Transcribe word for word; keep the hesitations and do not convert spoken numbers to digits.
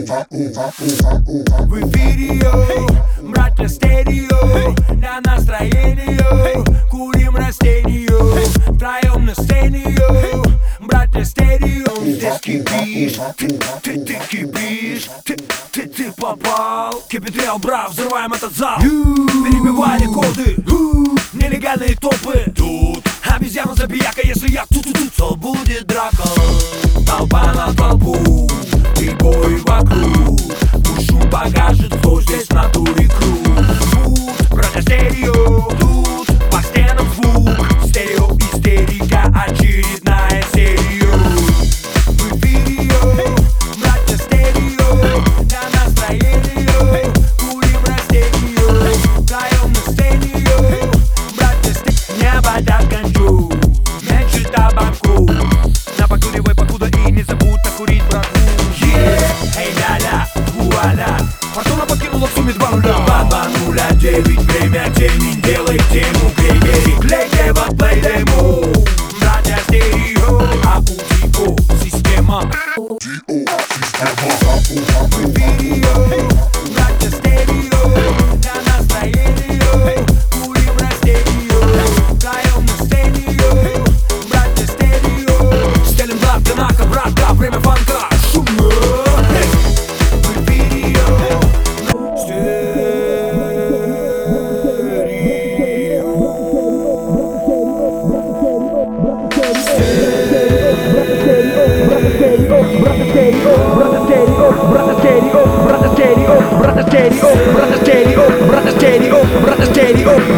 В эфире, йоу, братья стерео, на настроение, йоу, курим растения, йоу, втроем на сцене, йоу, братья стерео. Ты кипишь, ты, ты, ты кипишь, ты, ты, ты попал. Кипитрел, брав, взрываем этот зал. Перебивай рекорды, нелегальные топы. Тут обезьяна забияка, если я тут-тут-тут, то будет драка. Толпа на толпу, и бой вокруг. Пусть шум покажет, кто здесь в натуре круг. Тут братья стерео, тут по стенам звук. Стерео истерика, очередная серия. В эфире, йоу, братья стерео, на настроение, йоу, курим растения, йоу, втроем на сцене, йоу, братья стерео. Не обойдя ганджу, меньше табаку. Напокуривай покуда и не забудь накурить, братку. Эй, ля-ля, вуаля, фортуна покинула в сумме два нуля. Два нуля девять, время тени, делай тему, грей-грей. Клей-клей, вот плей-дему, братья стерео, аудио, система. В эфире, йоу, братья стерео, на настроение, йоу, курим растения, йоу, втроем на сцене, йоу, братья стерео. Стелим блатка, нака, братка, время фанка, шумно. Brother stereo, brother stereo, brother stereo, brother stereo, brother stereo, brother stereo.